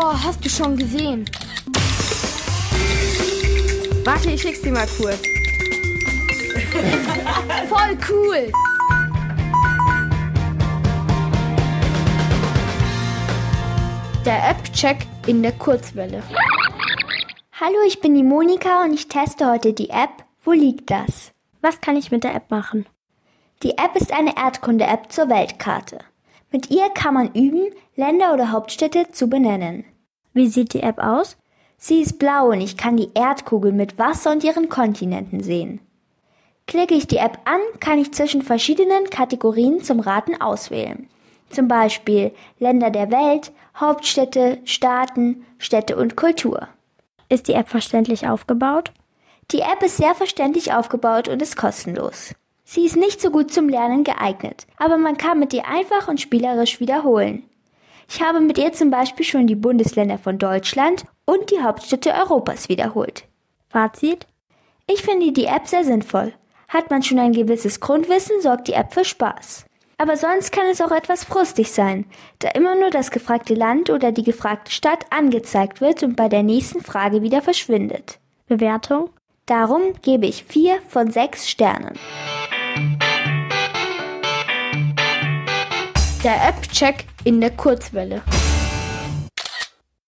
Oh, hast du schon gesehen? Warte, ich schick's dir mal kurz. Voll cool! Der App-Check in der Kurzwelle. Hallo, ich bin die Monika und ich teste heute die App Wo liegt das? Was kann ich mit der App machen? Die App ist eine Erdkunde-App zur Weltkarte. Mit ihr kann man üben, Länder oder Hauptstädte zu benennen. Wie sieht die App aus? Sie ist blau und ich kann die Erdkugel mit Wasser und ihren Kontinenten sehen. Klicke ich die App an, kann ich zwischen verschiedenen Kategorien zum Raten auswählen. Zum Beispiel Länder der Welt, Hauptstädte, Staaten, Städte und Kultur. Ist die App verständlich aufgebaut? Die App ist sehr verständlich aufgebaut und ist kostenlos. Sie ist nicht so gut zum Lernen geeignet, aber man kann mit ihr einfach und spielerisch wiederholen. Ich habe mit ihr zum Beispiel schon die Bundesländer von Deutschland und die Hauptstädte Europas wiederholt. Fazit? Ich finde die App sehr sinnvoll. Hat man schon ein gewisses Grundwissen, sorgt die App für Spaß. Aber sonst kann es auch etwas frustig sein, da immer nur das gefragte Land oder die gefragte Stadt angezeigt wird und bei der nächsten Frage wieder verschwindet. Bewertung? Darum gebe ich 4 von 6 Sternen. Der App-Check in der Kurzwelle.